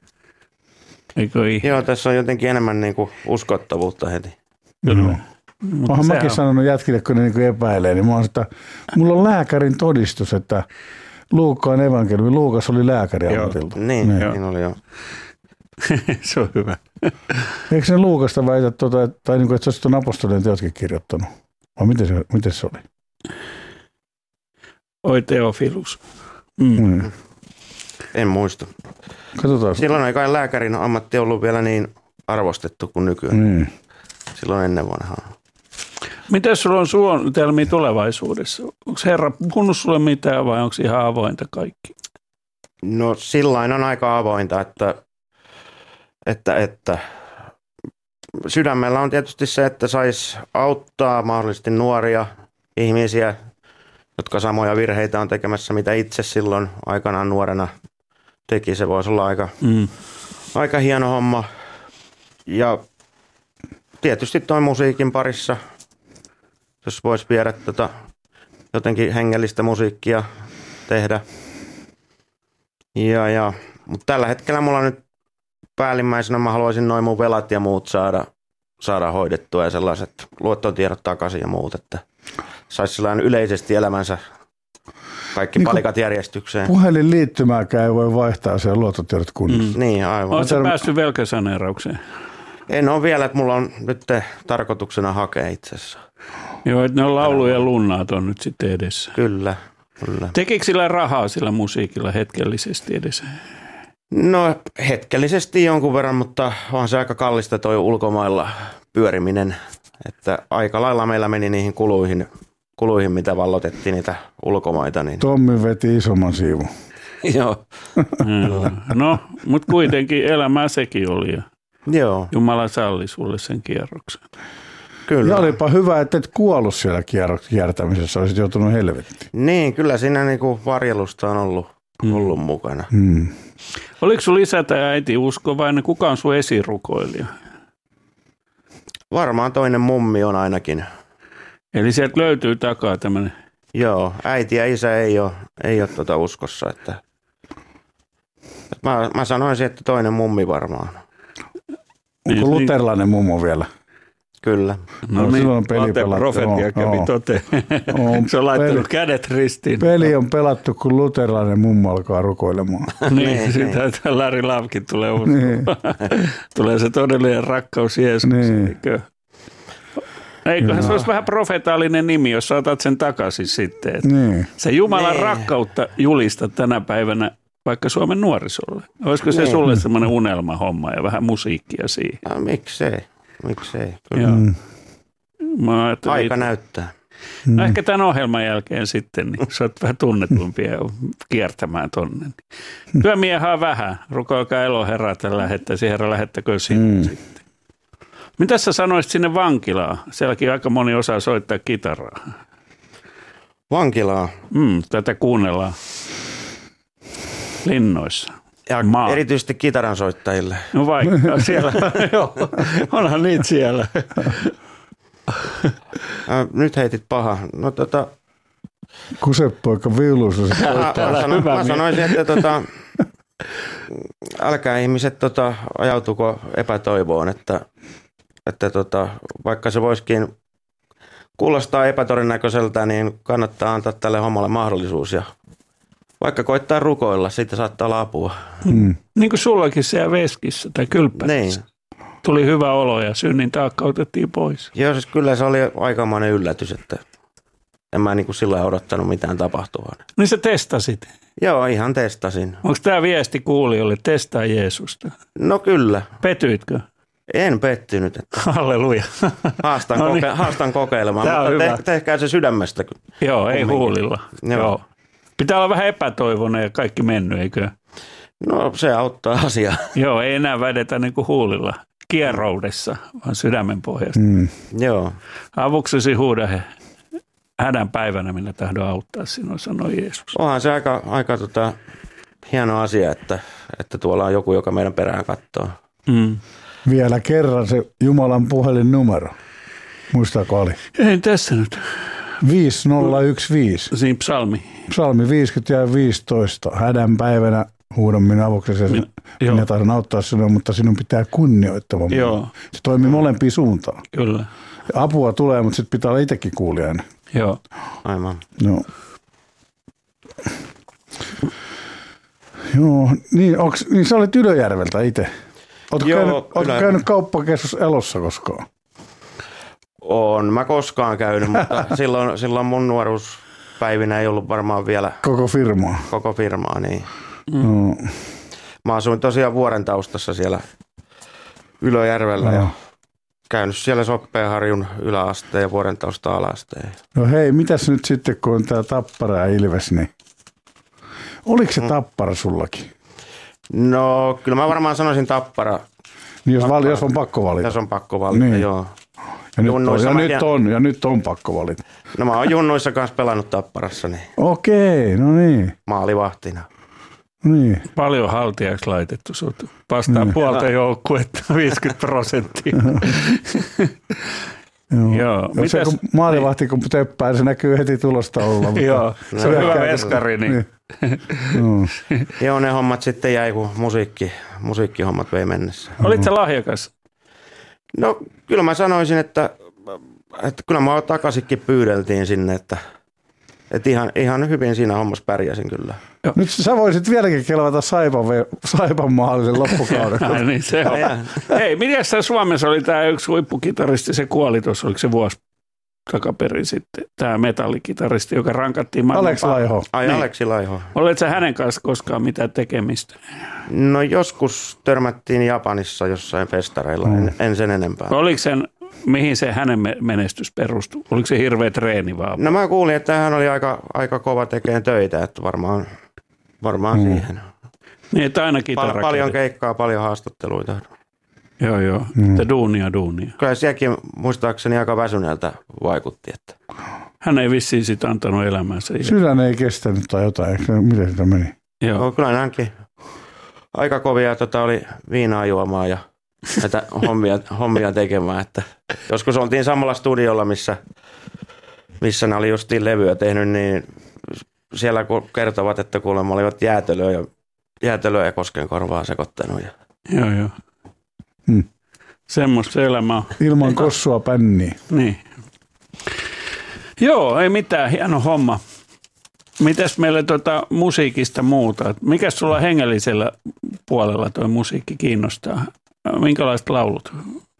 Eikö ihme? joo, tässä on jotenkin enemmän niinku uskottavuutta heti. Kyllä. Mutta Oonhan sehän mäkin on- sanonut jätkille, kun ne niinku epäilee, niin mä oon sitä, mulla on lääkärin todistus, että Luukkaan evankeliumi, Luukas oli lääkäri Joo. ammatilta. Niin, Niin. niin oli jo. se on hyvä. Eikö se Luukasta väitä, tuota, tai niinku, että se olisi tuon apostolien teotkin kirjoittanut? Vai miten se, miten se oli? Oi Teofilus. Mm. Mm. En muista. Katsotaan. Silloin ei kai lääkärin ammatti ollut vielä niin arvostettu kuin nykyään. Niin. Silloin ennen vanhaa. Miten sulla on suunnitelmia tulevaisuudessa? Onko Herra puhunut sulle mitään vai onko ihan avointa kaikki? No sillain on aika avointa, että, että, että sydämellä on tietysti se, että saisi auttaa mahdollisesti nuoria ihmisiä, jotka samoja virheitä on tekemässä, mitä itse silloin aikanaan nuorena teki. Se voisi olla aika, Mm. aika hieno homma. Ja tietysti toi musiikin parissa, jos voisi viedä tota jotenkin hengellistä musiikkia tehdä. Ja, ja, mutta tällä hetkellä mulla nyt päällimmäisenä mä haluaisin noin mun velat ja muut saada, saada hoidettua ja sellaiset luottotiedot takaisin ja muut, että saisi sellainen yleisesti elämänsä kaikki niin palikat järjestykseen. Puhelinliittymääkään ei voi vaihtaa siellä luottotiedot kunnossa. Mm. Niin, aivan. Oletko sä päässyt velkasaneeraukseen? En ole vielä, että mulla on nyt tarkoituksena hakea itse asiassa. Joo, että ne on laulu ja lunnaat on nyt sitten edessä. Kyllä, kyllä. Tekikö sillä rahaa sillä musiikilla hetkellisesti edessä? No hetkellisesti jonkun verran, mutta on se aika kallista toi ulkomailla pyöriminen. Että aika lailla meillä meni niihin kuluihin, kuluihin mitä vallotettiin niitä ulkomaita. Niin. Tommi veti isomman siivun. Joo. No, mutta kuitenkin elämää sekin oli ja Joo. Jumala salli sulle sen kierroksen. Kyllä. Ja olipa hyvä, että et kuollut siellä kiertämisessä, olisit joutunut helvettiin. Niin, kyllä siinä niinku varjelusta on ollut, Mm. ollut mukana. Hmm. Oliko sun isä tai äiti uskovainen? Kuka on sun esirukoilija? Varmaan toinen mummi on ainakin. Eli sieltä löytyy takaa tämmöinen. Joo, äiti ja isä ei ole, ei ole tuota uskossa. Että, että mä, mä sanoisin, että toinen mummi varmaan. Onko luterilainen mummo vielä? Kyllä. No, No, niin, silloin peli Laten pelattu. profetia Joo, kävi joo. toteen. On Se on laittanut peli- kädet ristiin. Peli on pelattu, kun luterilainen mummo alkaa rukoilemaan. Niin, sitä Larry Lovekin tulee uskoon. Niin. Tulee se todellinen rakkaus Jeesukseen. Niin. Eikö? Eiköhän se olisi vähän profetaalinen nimi, jos sä otat sen takaisin sitten. Että Niin. se Jumalan Niin. rakkautta julista tänä päivänä vaikka Suomen nuorisolle. Olisiko se Niin. sulle semmoinen unelmahomma ja vähän musiikkia siihen? Ja, miksei, miksei. Kyllä. Joo. Mm. Mä ajattelin, Aika näyttää. no ehkä tämän ohjelman jälkeen sitten, niin sä oot vähän tunnetumpia kiertämään tonne. Työmiehaa on vähän, rukoilkaa elo herra, että lähettäisi, herra lähettäkö sinne Mm. sitten. Mitä sä sanoisit sinne vankilaan? Sielläkin aika moni osaa soittaa kitaraa. Vankilaa. Mm, tätä kuunnellaan linnoissa. Ja Maa. erityisesti kitaransoittajille. No vaikka siellä, joo, onhan niitä siellä. Äh, nyt heitit paha. No tota, Kusepoika viulussa. se mä, soittaa. mä, sano, hyvä mä mies. sanoisin, että tota, älkää ihmiset tota, ajautuko epätoivoon, että, että tota, vaikka se voisikin kuulostaa epätodennäköiseltä, niin kannattaa antaa tälle hommalle mahdollisuus ja vaikka koittaa rukoilla, siitä saattaa olla apua. Mm. Niin kuin sullakin siellä veskissä tai kylppärissä. Niin. Tuli hyvä olo ja synnin taakka otettiin pois. Joo, siis kyllä se oli aikamoinen yllätys, että en mä niinku sillä odottanut mitään tapahtuvan. Niin sä testasit. Joo, ihan testasin. Onko tämä viesti kuulijoille, testaa Jeesusta? No kyllä, Petyitkö? en pettynyt, että Halleluja. haastan, No niin. koke- haastan kokeilemaan, Tää on mutta hyvä. te- tehkää se sydämestä. Joo, ei Kumminkin. huulilla. Joo. Joo. Pitää olla vähän epätoivoinen ja kaikki mennyt, eikö? No se auttaa asiaa. Joo, ei enää vädetä niin kuin huulilla kierroudessa, vaan sydämen pohjasta. Mm. Joo, Avuksesi huuda he hädän päivänä, millä tahdon auttaa sinua, sanoi Jeesus. onhan se aika, aika tota, hieno asia, että, että tuolla on joku, joka meidän perään katsoo. Mm. Vielä kerran se Jumalan puhelinnumero. Muistaako oli? Ei tässä nyt. viisi nolla yksi viisi. Siinä psalmi. Psalmi viisikymmentä ja viisitoista. Hädän päivänä huudan minä avuksesi. Min- joo. Minä tahdon auttaa sinua, mutta sinun pitää kunnioittava. minua. Joo. Se toimii molempiin suuntaan. Kyllä. Apua tulee, mutta sitten pitää olla itsekin kuulijana. Joo. Aivan. No. Joo, niin, onks, niin sä olet Ylöjärveltä itse. Oletko Joo, käynyt, ootko kyllä. käynyt kauppakeskus Elossa koskaan? On mä koskaan käynyt, mutta silloin, silloin mun nuoruuspäivinä ei ollut varmaan vielä Koko firmaa. koko firmaa. Niin. No, Mä asuin tosiaan vuoren taustassa siellä Ylöjärvellä ja Joo. käynyt siellä Soppeenharjun yläasteen ja vuoren tausta alasteen. no hei, mitäs nyt sitten, kun on tää Tappara ja Ilves, niin oliko se Tappara sullakin? No kyllä mä varmaan sanoisin Tappara, Niin jos, val, jos on pakko valita. tässä on pakko valita, Niin. joo. Ja nyt, on, Junnuissa ja, mä nyt tiedän- on, ja nyt on pakko valita. No mä oon junnuissa kanssa pelannut Tapparassa niin Okei, no niin. maalivahtina. Niin. Paljon haltijaksi laitettu sut. Vastaan niin. Puolta joukkuetta, viisikymmentä prosenttia. Joo. Joo. Mitäs? Se, kun maalivahti kun töppää, se näkyy heti tulostaululla. Joo, se on hyvä veskari. Niin. Joo, ne hommat sitten jäi, kun musiikki, musiikkihommat vei mennessä. Olit sä lahjakas? No kyllä mä sanoisin, että, että kyllä mä takaisinkin pyydeltiin sinne, että, että ihan, ihan hyvin siinä hommassa pärjäsin kyllä. Joo. Nyt sä voisit vieläkin kelvata Saipan, Saipan mahdollisen loppukauden. Ai niin se on. Hei, miten sä Suomessa oli tämä yksi huippukitaristi, se kuoli tuossa, oliko se vuosi takaperin sitten, tämä metallikitaristi, joka rankattiin maailman Aleksi Laiho. Ai niin. Aleksi Laiho. Oletko sä hänen kanssa koskaan mitään tekemistä? No joskus törmättiin Japanissa jossain festareilla, mm. en, en sen enempää. Oliko sen, mihin se hänen menestys perustui? Oliko se hirveä treeni vaan? No mä kuulin, että hän oli aika, aika kova tekemään töitä, että varmaan, varmaan mm. siihen. Niin, että aina kitara Pal- Paljon keikkaa, paljon haastatteluita. Joo, joo. Mm. Että duunia, duunia. Kyllä sielläkin muistaakseni aika väsyneeltä vaikutti. Että. Hän ei vissiin sitä antanut elämänsä. Sydän ei kestänyt tai jotain. Miten sitä meni? Joo. No, kyllä näinkin. Aika kovia tota, oli viinaa juomaan ja näitä hommia, hommia tekemään. Että joskus oltiin samalla studiolla, missä, missä ne oli justiin levyä tehnyt, niin siellä kertovat, että kuulemma olivat jäätelöä ja, jäätelöä ja koskenkorvaa sekoittanut. Ja. Joo, joo. Hmm. Semmoista se elämä on. Ilman kossua pänniä. Niin. Joo, ei mitään, hieno homma. Mitäs meille tuota musiikista muuta? Mikäs sulla hengellisellä puolella tuo musiikki kiinnostaa? Minkälaiset laulut?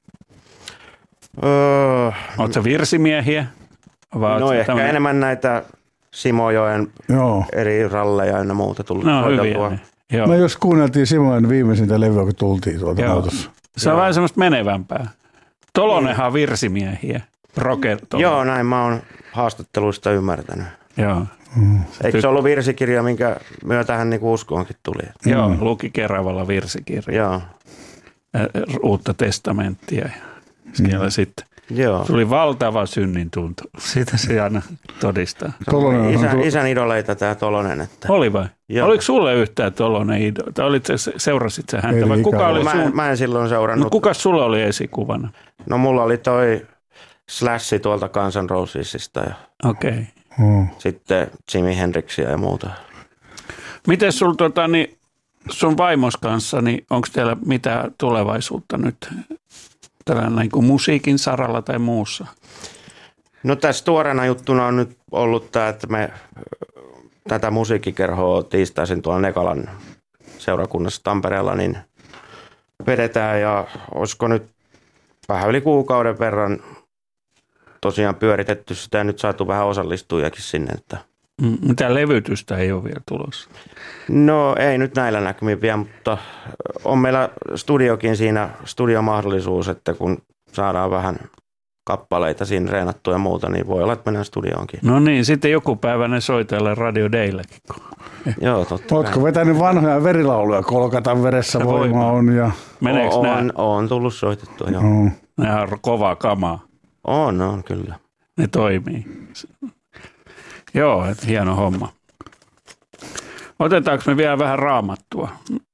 Öö, Oletko sä virsimiehiä? Vai no ehkä tämmönen... enemmän näitä Simojoen Joo. eri ralleja ja muuta tullut No hoiteltua. hyviä. Joo. No jos kuunneltiin Simojen viimeisintä levyä, kun tultiin tuolta Joo. autossa. Se on vähän semmoista menevämpää. Tolonenhan on virsimiehiä. Rocker, Joo, näin mä oon haastatteluista ymmärtänyt. Joo. Mm. Eikö se ollut virsikirja, minkä myötä hän niinku uskoonkin tuli? Joo, luki Keravalla virsikirja. Joo. Uutta testamenttia. Ja siellä mm. sitten Joo. tuli valtava synnin tuntu. Sitä se aina todistaa. Tolonen Isä, tu- isän idoleita tämä Tolonen. Että. Oli vai? Joo. Oliko sulle yhtään Tolonen idoli? Tai olit, seurasit sä häntä? Ei Vai kuka ikään. oli Mä, sun? en, mä en silloin seurannut. No, kuka sulla oli esikuvana? No mulla oli toi Slashi tuolta Guns N' Rosesista ja Okei. Okay. Mm. sitten Jimi Hendrixia ja muuta. Miten sul, tota, niin, sun vaimos kanssa, niin onko teillä mitään tulevaisuutta nyt tällä niin kuin musiikin saralla tai muussa? No tässä tuoreena juttuna on nyt ollut tämä, että me tätä musiikkikerhoa tiistaisin tuolla Nekalan seurakunnassa Tampereella, niin vedetään ja olisiko nyt vähän yli kuukauden verran tosiaan pyöritetty sitä ja nyt saatu vähän osallistujakin sinne. Että. Mitä levytystä ei ole vielä tulossa? No ei nyt näillä näkymin vielä, mutta on meillä studiokin siinä, studiomahdollisuus, että kun saadaan vähän kappaleita siinä reenattua ja muuta, niin voi olla, että mennään studioonkin. No niin, sitten joku päivä ne soitella Radio Daylläkin. Joo, totta. Ootko vetänyt vanhoja verilauluja? Kolkatan veressä voima on. Ja... Meneekö on, nää? on, on tullut soitettua, joo. Mm. Nämä on kovaa kamaa. On, on, kyllä. Ne toimii. Joo, että hieno homma. Otetaanko me vielä vähän raamattua?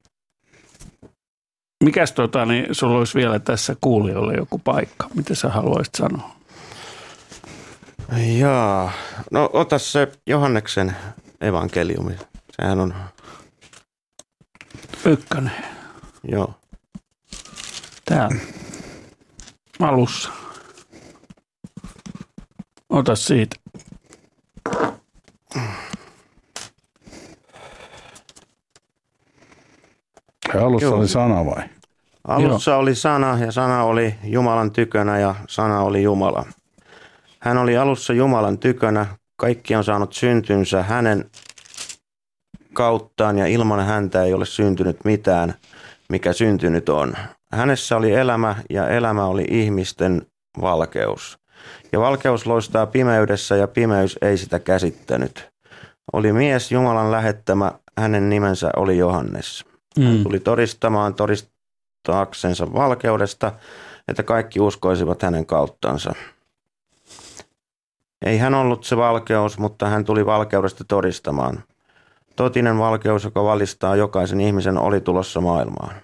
Mikäs tota, niin sulla olisi vielä tässä kuulijoille joku paikka? Mitä sä haluaisit sanoa? Jaa, no ota se Johanneksen evankeliumi. Sehän on, Ykkönen. joo. Täällä. Alussa. Ota siitä. Ja alussa Joo. oli sana vai? Alussa Joo. oli sana ja sana oli Jumalan tykönä ja sana oli Jumala. Hän oli alussa Jumalan tykönä. Kaikki on saanut syntynsä hänen kauttaan ja ilman häntä ei ole syntynyt mitään, mikä syntynyt on. Hänessä oli elämä ja elämä oli ihmisten valkeus. Ja valkeus loistaa pimeydessä ja pimeys ei sitä käsittänyt. Oli mies Jumalan lähettämä, hänen nimensä oli Johannes. Hän Mm. tuli todistamaan todistaaksensa valkeudesta, että kaikki uskoisivat hänen kauttansa. Ei hän ollut se valkeus, mutta hän tuli valkeudesta todistamaan. totinen valkeus, joka valistaa jokaisen ihmisen oli tulossa maailmaan.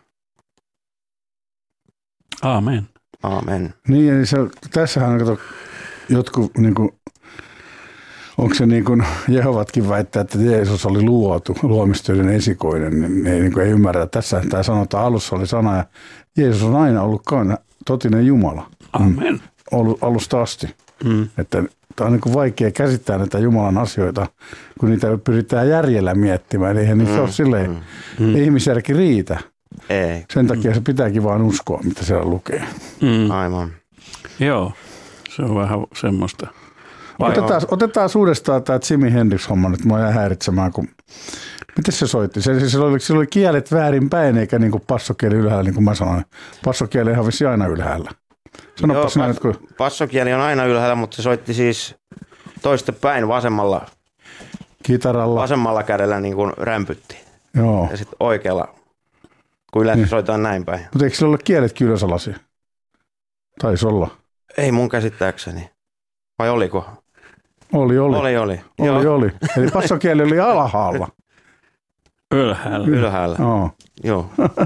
Aamen. Aamen. Niin, eli se, tässähän on, kato, jotkut, niin kuin, onko se niin kuin Jehovatkin väittää, että Jeesus oli luotu, luomistyöiden esikoinen, niin ei, niin kuin ei ymmärrä. Tässä tämä sanotaan, alussa oli sana, ja Jeesus on aina ollut totinen Jumala. Amen. Mm. Ollut alusta asti. Mm. Että tämä on niin kuin vaikea käsittää näitä Jumalan asioita, kun niitä pyritään järjellä miettimään. Eihän niissä mm. ole silleen, mm. ihmisjärki riitä. Ei. Sen takia se pitääkin vaan uskoa, mitä siellä lukee. Mm. Aivan. Joo, se on vähän semmoista. Otetaan, otetaan uudestaan tämä Jimi Hendrix-homma nyt, mua jää häiritsemään, kun miten se soitti? Se, se oli, sillä oli kielet väärinpäin, eikä niin kuin passokieli ylhäällä, niin kuin mä sanoin. Passokieli ihan vissi aina ylhäällä. Sanopa sinä nyt, kun... Passokieli on aina ylhäällä, mutta se soitti siis toistepäin vasemmalla, kitaralla. Vasemmalla kädellä niin kuin rämpytti. Joo. Ja sitten oikealla, kun yleensä niin. Soitaan näin päin. Mutta eikö sillä ole kieletkin ylösalasi? Taisi olla. Ei mun käsittääkseni. Vai oliko? Oli, oli. Oli, oli. Oli, oli. Eli passokieli oli alhaalla. Ylhäällä. Ylhäällä. Joo. Joo.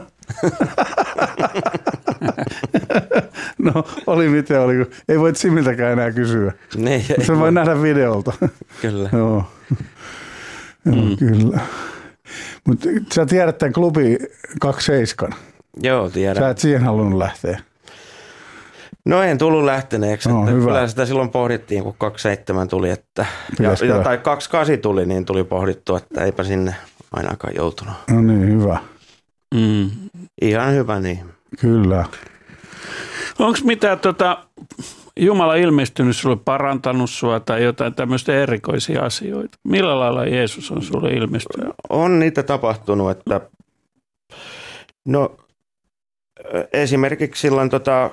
No, oli miten oli. Ei voi Similtäkään enää kysyä. Niin, se voi nähdä videolta. Kyllä. Joo. Joo, mm. kyllä. Mutta sä tiedät tämän klubi kaksikymmentäseitsemän. Joo, tiedän. Sä et siihen halunnut lähteä. No en tullut lähteneeksi. No, että kyllä sitä silloin pohdittiin, kun kaksikymmentäseitsemän tuli. Että, ja, ja, tai kaksikymmentäkahdeksan tuli, niin tuli pohdittu, että eipä sinne ainakaan joutunut. No niin, hyvä. Mm. Ihan hyvä niin. Kyllä. Onko mitään tota, Jumala ilmestynyt sulle, parantanut sua tai jotain tämmöistä erikoisia asioita? Millä lailla Jeesus on sulle ilmestynyt? On niitä tapahtunut, että no esimerkiksi silloin tota,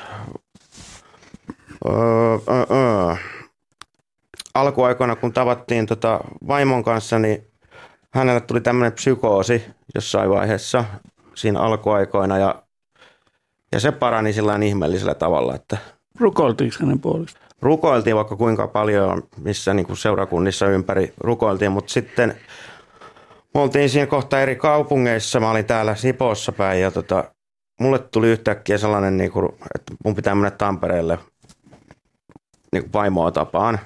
öö, öö, alkuaikoina, kun tavattiin tota vaimon kanssa, niin hänelle tuli tämmöinen psykoosi jossain vaiheessa siinä alkuaikoina ja, ja se parani sillä ihmeellisellä tavalla, että rukoiltiinko hänen puolesta? Rukoiltiin vaikka kuinka paljon, missä niin kuin seurakunnissa ympäri rukoiltiin, mutta sitten me oltiin siinä kohta eri kaupungeissa. Mä olin täällä Sipoossa päin ja tota, mulle tuli yhtäkkiä sellainen, niin kuin, että mun pitää mennä Tampereelle niin kuin vaimoa tapaan.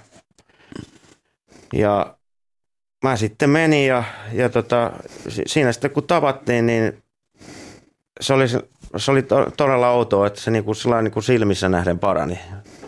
Ja mä sitten menin ja, ja tota, siinä sitten kun tavattiin, niin se oli, se oli to, todella outoa, että se niin kuin, niin kuin silmissä nähden parani.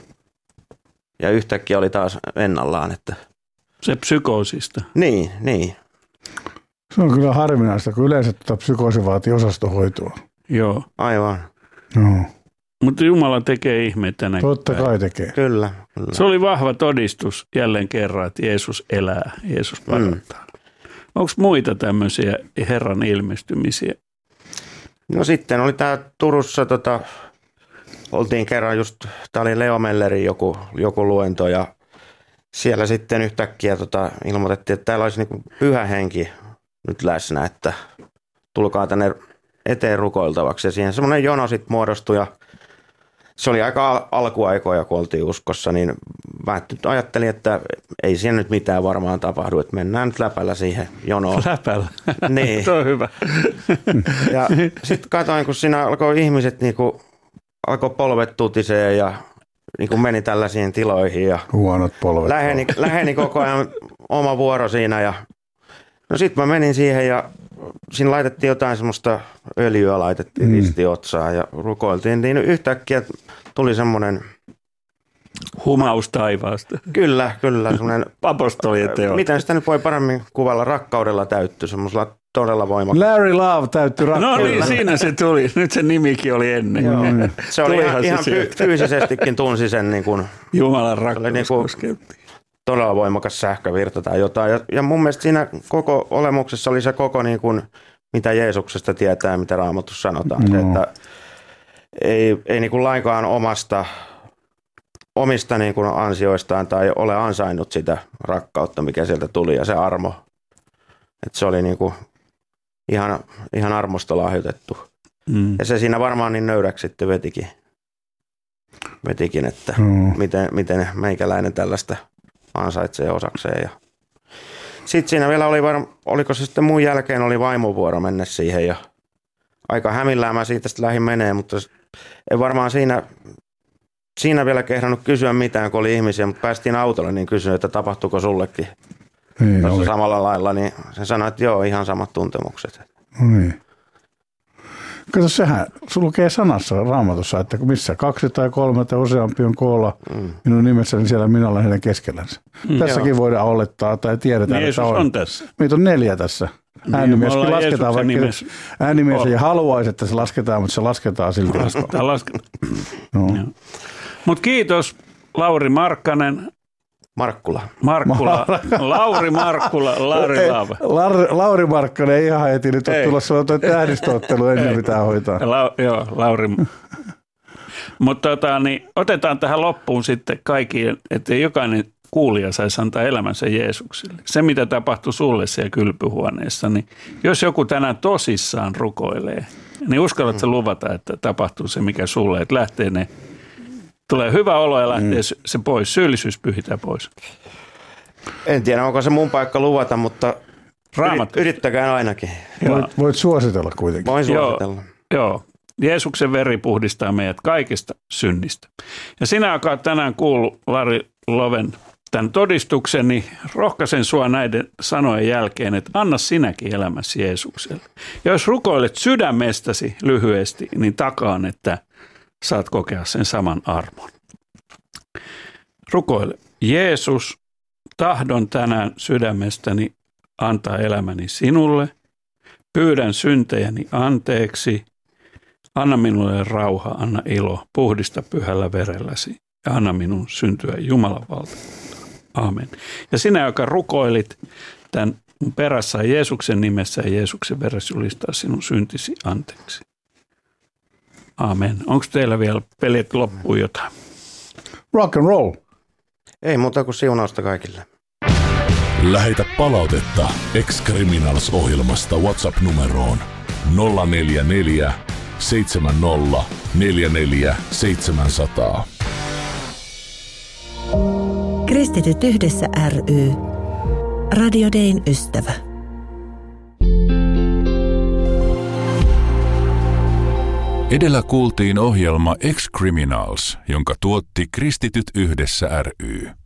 Ja yhtäkkiä oli taas ennallaan. Että... Se psykoosista. Niin, niin. Se on kyllä harvinaista, kun yleensä tuota psykoosi vaatii osastohoitoa. Joo. Aivan. Joo. Mutta Jumala tekee ihmeitä näin. Totta kai tekee. Kyllä, kyllä. Se oli vahva todistus jälleen kerran, että Jeesus elää, Jeesus parantaa. Mm. Onko muita tämmöisiä Herran ilmestymisiä? No sitten oli tämä Turussa, tota, oltiin kerran just, tämä oli Leo Mellerin joku, joku luento ja siellä sitten yhtäkkiä tota, ilmoitettiin, että täällä olisi niinku pyhä henki nyt läsnä, että tulkaa tänne eteen rukoiltavaksi. Ja siihen semmoinen jono sitten muodostui ja se oli aika al- alkuaikoja, kun oltiin uskossa, niin mä ajattelin, että ei siihen nyt mitään varmaan tapahdu, että mennään nyt läpällä siihen jonoon. Läpällä? Niin. Se on hyvä. Ja sitten katsoin, kun siinä alkoi ihmiset niinku, alkoi polvet tutisee ja niinku meni tällaisiin tiloihin. Ja huonot polvet. Läheni, läheni koko ajan oma vuoro siinä ja no sitten mä menin siihen ja siinä laitettiin jotain semmoista öljyä, laitettiin mm. ristiotsaan ja rukoiltiin. Niin yhtäkkiä tuli semmoinen... Humaus taivaasta. Kyllä, kyllä. Semmoinen... Apostolien teot. Miten sitä nyt voi paremmin kuvalla? Rakkaudella täytty, semmoisella todella voimakkaalla. Larry Love täytty rakkaudella. No niin, siinä se tuli. Nyt se nimikin oli ennen. Joo. Se oli ihan, ihan fy- fyysisestikin tunsi sen niin kuin... Jumalan rakkaus niin kuin, todella voimakas sähkövirta tai jotain. Ja, ja mun mielestä siinä koko olemuksessa oli se koko, niin kuin, mitä Jeesuksesta tietää, mitä Raamatussa sanotaan. No. Se, että ei, ei niin kuin lainkaan omasta, omista niin kuin ansioistaan tai ole ansainnut sitä rakkautta, mikä sieltä tuli ja se armo. Että se oli niin kuin ihan, ihan armosta lahjoitettu. Mm. Ja se siinä varmaan niin nöyräksi sitten vetikin, vetikin että mm. miten, miten meikäläinen tällaista ansaitsee osakseen. Ja sitten siinä vielä oli varmaan, oliko se sitten mun jälkeen oli vaimovuoro mennä siihen ja aika hämillään mä siitä sitten lähdin menee, mutta en varmaan siinä, siinä vielä kehdannut kysyä mitään, kun oli ihmisiä, mutta päästiin autolle, niin kysyin, että tapahtuuko sullekin niin, tuossa samalla lailla, niin se sanoi, että joo, ihan samat tuntemukset. Niin. Kato, sehän sulkee sanassa Raamatussa, että missä kaksi tai kolme tai useampi on koolla mm. minun nimessäni, siellä minä olen heidän keskellänsä. Mm, Tässäkin joo. voidaan olettaa tai tiedetään, niin että on. on tässä. Meitä on neljä tässä. Äänimieskin lasketaan, vaikka äänimies ei haluaisi, että se lasketaan, mutta se lasketaan silti. Lasketaan, lasketaan. No. Mutta kiitos Lauri Markkanen. Markkula. Markkula. Lauri Markkula. Lauri Laava. Lauri, Lauri Markkanen ei ihan heti nyt ole tulossa, on tuo tähdistöottelu ennen pitää hoitaa. La, joo, Lauri. Mutta tota, niin, otetaan tähän loppuun sitten kaikki, että jokainen kuulija saisi antaa elämänsä Jeesukselle. Se, mitä tapahtui sulle siellä kylpyhuoneessa, niin jos joku tänään tosissaan rukoilee, niin uskallatko luvata, että tapahtuu se, mikä sulle, että lähtee ne, tulee hyvä olo ja lähtee mm. se pois, syyllisyys pyhitään pois. En tiedä, onko se mun paikka luvata, mutta Raamattu. Yrittäkää ainakin. Voit, voit suositella kuitenkin. Voin suositella. Joo, joo. Jeesuksen veri puhdistaa meidät kaikista synnistä. Ja sinä, joka olet tänään kuullut Lari Loven tämän todistuksen, niin rohkaisen sua näiden sanojen jälkeen, että anna sinäkin elämäsi Jeesukselle. Ja jos rukoilet sydämestäsi lyhyesti, niin takaan, että saat kokea sen saman armon. Rukoile. Jeesus, tahdon tänään sydämestäni antaa elämäni sinulle. Pyydän syntejäni anteeksi. Anna minulle rauha, anna ilo, puhdista pyhällä verelläsi ja anna minun syntyä Jumalan valtakuntaan. Amen. Ja sinä, joka rukoilit tämän perässä Jeesuksen nimessä ja Jeesuksen veressä julistaa sinun syntisi anteeksi. Amen. Onko teillä vielä pelit loppuun jotain? Rock and roll. Ei muuta kuin siunausta kaikille. Lähetä palautetta Ex-Criminals-ohjelmasta WhatsApp-numeroon nolla neljä neljä seitsemän nolla neljä neljä seitsemän nolla nolla. Kristityt yhdessä ry. Radio Dayn ystävä. Edellä kuultiin ohjelma Ex-Criminals, jonka tuotti Kristityt yhdessä ry.